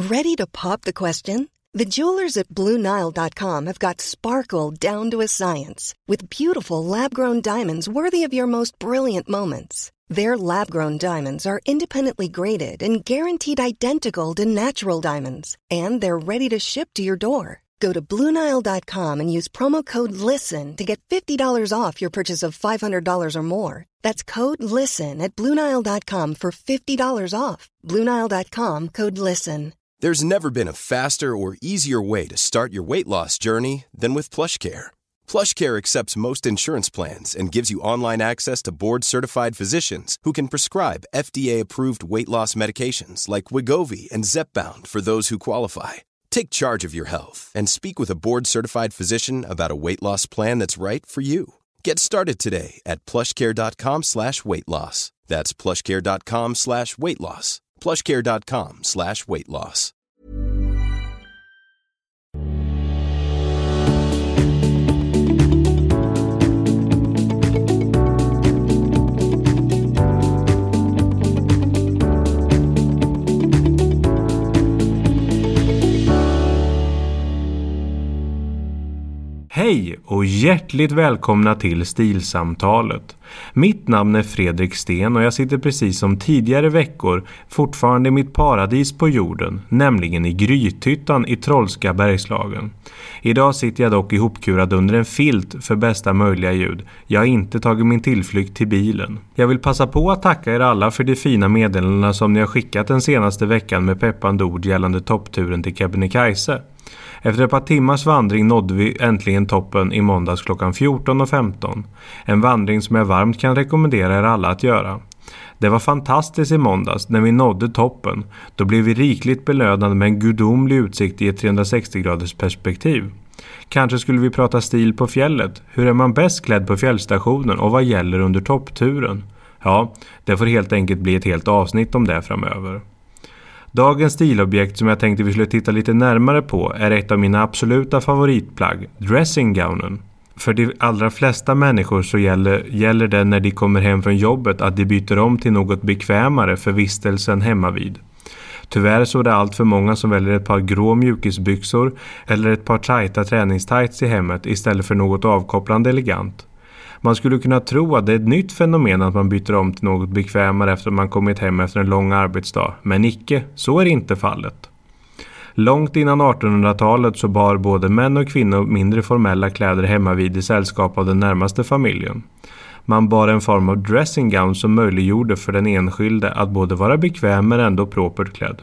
Ready to pop the question? The jewelers at BlueNile.com have got sparkle down to a science with beautiful lab-grown diamonds worthy of your most brilliant moments. Their lab-grown diamonds are independently graded and guaranteed identical to natural diamonds, and they're ready to ship to your door. Go to BlueNile.com and use promo code LISTEN to get $50 off your purchase of $500 or more. That's code LISTEN at BlueNile.com for $50 off. BlueNile.com, code LISTEN. There's never been a faster or easier way to start your weight loss journey than with PlushCare. PlushCare accepts most insurance plans and gives you online access to board-certified physicians who can prescribe FDA-approved weight loss medications like Wegovy and Zepbound for those who qualify. Take charge of your health and speak with a board-certified physician about a weight loss plan that's right for you. Get started today at plushcare.com/weightloss. That's plushcare.com/weightloss. plushcare.com/weightloss. Hej och hjärtligt välkomna till Stilsamtalet. Mitt namn är Fredrik Sten och jag sitter precis som tidigare veckor fortfarande i mitt paradis på jorden, nämligen i Grythyttan i Trollska Bergslagen. Idag sitter jag dock ihopkurad under en filt för bästa möjliga ljud. Jag har inte tagit min tillflykt till bilen. Jag vill passa på att tacka er alla för de fina meddelandena som ni har skickat den senaste veckan med peppande ord gällande toppturen till Kebnekaise. Efter ett par timmars vandring nådde vi äntligen toppen i måndags klockan 14:15. En vandring som jag varmt kan rekommendera er alla att göra. Det var fantastiskt i måndags när vi nådde toppen. Då blev vi rikligt belönade med en gudomlig utsikt i ett 360-graders perspektiv. Kanske skulle vi prata stil på fjället. Hur är man bäst klädd på fjällstationen och vad gäller under toppturen? Ja, det får helt enkelt bli ett helt avsnitt om det framöver. Dagens stilobjekt som jag tänkte vi skulle titta lite närmare på är ett av mina absoluta favoritplagg, dressinggownen. För de allra flesta människor så gäller det när de kommer hem från jobbet att de byter om till något bekvämare för vistelsen hemma vid. Tyvärr så är det allt för många som väljer ett par grå mjukisbyxor eller ett par tajta träningstights i hemmet istället för något avkopplande elegant. Man skulle kunna tro att det är ett nytt fenomen att man byter om till något bekvämare efter att man kommit hem efter en lång arbetsdag. Men icke, så är inte fallet. Långt innan 1800-talet så bar både män och kvinnor mindre formella kläder hemma vid i sällskap av den närmaste familjen. Man bar en form av dressinggown som möjliggjorde för den enskilde att både vara bekväm men ändå propert klädd.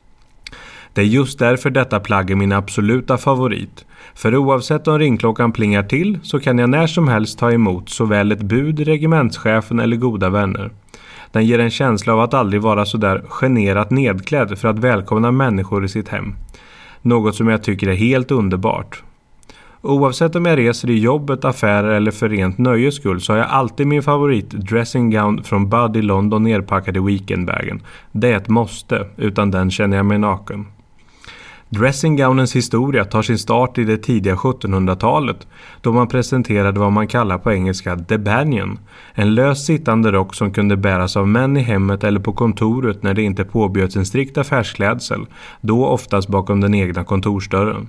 Det är just därför detta plagg är min absoluta favorit. För oavsett om ringklockan plingar till så kan jag när som helst ta emot såväl ett bud, regimentschefen eller goda vänner. Den ger en känsla av att aldrig vara så där generat nedklädd för att välkomna människor i sitt hem. Något som jag tycker är helt underbart. Oavsett om jag reser i jobbet, affärer eller för rent nöjes skull så har jag alltid min favorit dressinggown från Bud i London nerpackad i weekendbagen. Det är ett måste, utan den känner jag mig naken. Dressinggownens historia tar sin start i det tidiga 1700-talet då man presenterade vad man kallar på engelska the banyan, en lös sittande rock som kunde bäras av män i hemmet eller på kontoret när det inte påbjöds en strikt affärsklädsel, då oftast bakom den egna kontorsdörren.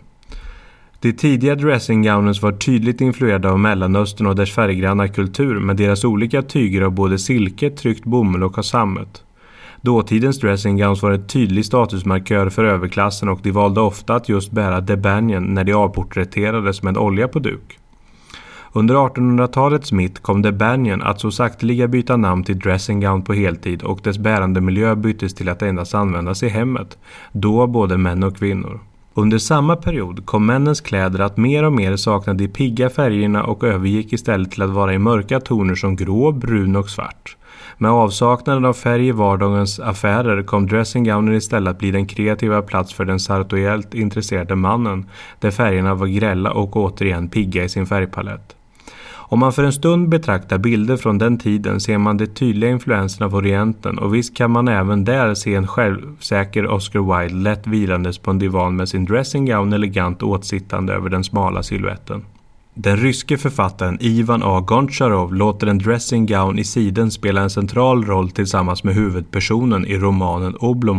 De tidiga dressinggownens var tydligt influerade av Mellanöstern och dess färggranna kultur med deras olika tyger av både silke, tryckt bomull och sammet. Dåtidens dressinggowns var ett tydlig statusmarkör för överklassen och de valde ofta att just bära the banyan när de avporträtterades med olja på duk. Under 1800-talets mitt kom the banyan att så sakteliga byta namn till dressinggown på heltid och dess bärande miljö byttes till att endast användas i hemmet, då både män och kvinnor. Under samma period kom männens kläder att mer och mer sakna de pigga färgerna och övergick istället till att vara i mörka toner som grå, brun och svart. Med avsaknaden av färg i vardagens affärer kom dressinggownen istället att bli den kreativa plats för den sartoriellt intresserade mannen, där färgerna var grälla och återigen pigga i sin färgpalett. Om man för en stund betraktar bilder från den tiden ser man de tydliga influenserna av Orienten och visst kan man även där se en självsäker Oscar Wilde lätt vilandes på en divan med sin dressinggown elegant åtsittande över den smala silhuetten. Den ryske författaren Ivan A. Goncharov låter en dressinggown i siden spela en central roll tillsammans med huvudpersonen i romanen Oblomov.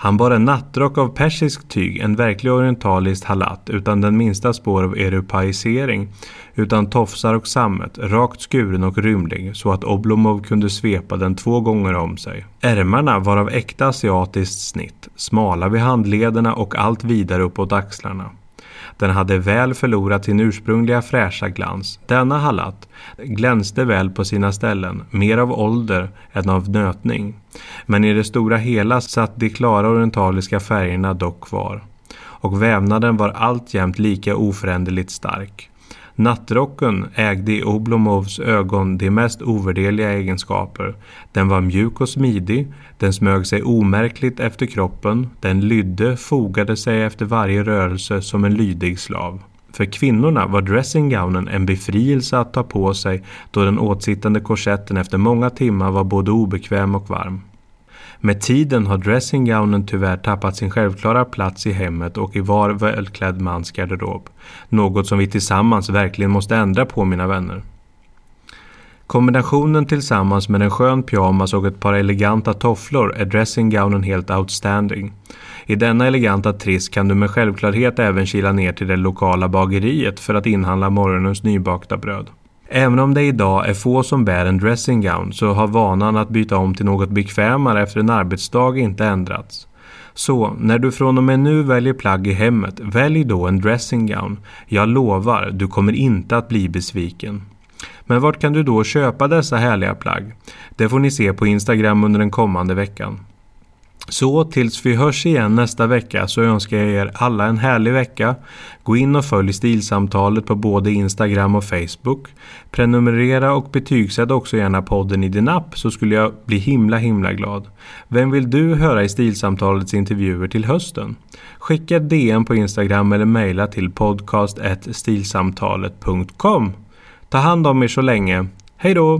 Han bar en nattrock av persisk tyg, en verklig orientalisk halat utan den minsta spår av europaisering, utan tofsar och sammet, rakt skuren och rymlig så att Oblomov kunde svepa den 2 gånger om sig. Ärmarna var av äkta asiatiskt snitt, smala vid handlederna och allt vidare uppåt axlarna. Den hade väl förlorat sin ursprungliga fräscha glans. Denna halat glänste väl på sina ställen, mer av ålder än av nötning. Men i det stora hela satt de klara orientaliska färgerna dock kvar. Och vävnaden var alltjämt lika oföränderligt stark. Nattrocken ägde i Oblomovs ögon de mest ovärderliga egenskaper. Den var mjuk och smidig, den smög sig omärkligt efter kroppen, den lydde, fogade sig efter varje rörelse som en lydig slav. För kvinnorna var dressinggownen en befrielse att ta på sig då den åtsittande korsetten efter många timmar var både obekväm och varm. Med tiden har dressinggownen tyvärr tappat sin självklara plats i hemmet och i var välklädd mans garderob. Något som vi tillsammans verkligen måste ändra på, mina vänner. Kombinationen tillsammans med en skön pyjamas och ett par eleganta tofflor är dressinggownen helt outstanding. I denna eleganta triss kan du med självklarhet även kila ner till det lokala bageriet för att inhandla morgonens nybakta bröd. Även om det idag är få som bär en dressinggown så har vanan att byta om till något bekvämare efter en arbetsdag inte ändrats. Så när du från och med nu väljer plagg i hemmet, välj då en dressinggown. Jag lovar, du kommer inte att bli besviken. Men vart kan du då köpa dessa härliga plagg? Det får ni se på Instagram under den kommande veckan. Så tills vi hörs igen nästa vecka så önskar jag er alla en härlig vecka. Gå in och följ Stilsamtalet på både Instagram och Facebook. Prenumerera och betygsätt också gärna podden i din app så skulle jag bli himla glad. Vem vill du höra i Stilsamtalets intervjuer till hösten? Skicka DM på Instagram eller mejla till podcast@stilsamtalet.com. Ta hand om er så länge. Hej då!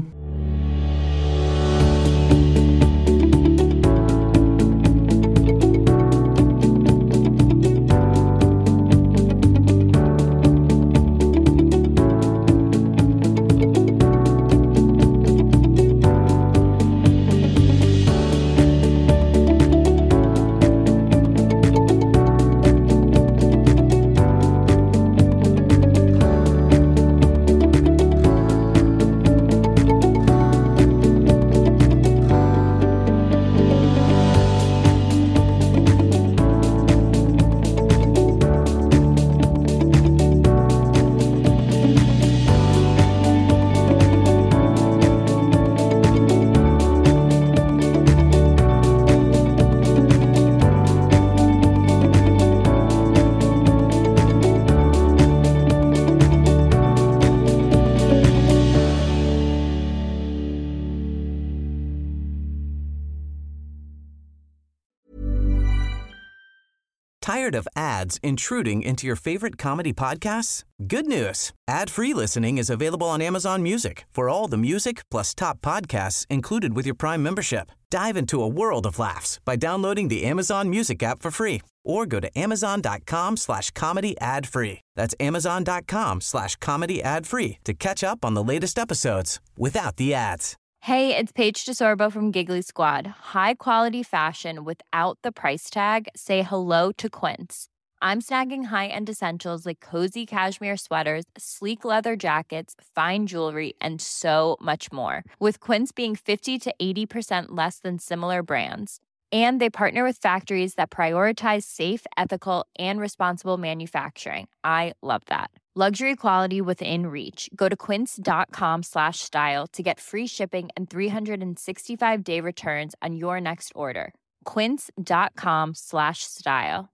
Tired of ads intruding into your favorite comedy podcasts? Good news. Ad-free listening is available on Amazon Music for all the music plus top podcasts included with your Prime membership. Dive into a world of laughs by downloading the Amazon Music app for free or go to amazon.com/comedy ad-free. That's amazon.com/comedy ad-free to catch up on the latest episodes without the ads. Hey, it's Paige DeSorbo from Giggly Squad. High quality fashion without the price tag. Say hello to Quince. I'm snagging high-end essentials like cozy cashmere sweaters, sleek leather jackets, fine jewelry, and so much more. With Quince being 50 to 80% less than similar brands. And they partner with factories that prioritize safe, ethical, and responsible manufacturing. I love that. Luxury quality within reach. Go to quince.com/style to get free shipping and 365-day returns on your next order. Quince.com/style.